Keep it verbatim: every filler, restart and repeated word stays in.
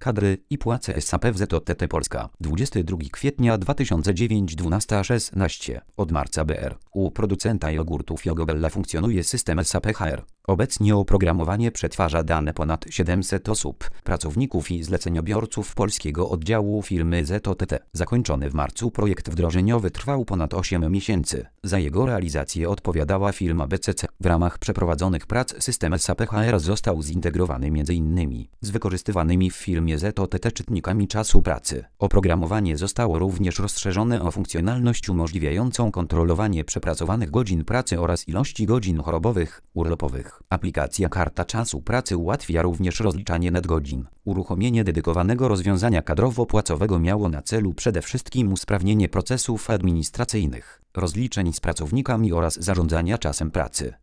kadry i płace S A P w Z O T T Polska. dwudziestego drugiego kwietnia dwa tysiące dziewiątego dwunasta szesnaście. Od marca B R. U producenta jogurtów Jogobella funkcjonuje system S A P H R. Obecnie oprogramowanie przetwarza dane ponad siedemset osób, pracowników i zleceniobiorców polskiego oddziału firmy Z O T T. Zakończony w marcu projekt wdrożeniowy trwał ponad osiem miesięcy. Za jego realizację odpowiadała firma B C C. W ramach przeprowadzonych prac system S A P H R został zintegrowany m.in. z wykorzystywanymi w firmie Z O T T czytnikami czasu pracy. Oprogramowanie zostało również rozszerzone o funkcjonalność umożliwiającą kontrolowanie przepracowanych godzin pracy oraz ilości godzin chorobowych, urlopowych. Aplikacja Karta Czasu Pracy ułatwia również rozliczanie nadgodzin. Uruchomienie dedykowanego rozwiązania kadrowo-płacowego miało na celu przede wszystkim usprawnienie procesów administracyjnych, rozliczeń z pracownikami oraz zarządzania czasem pracy.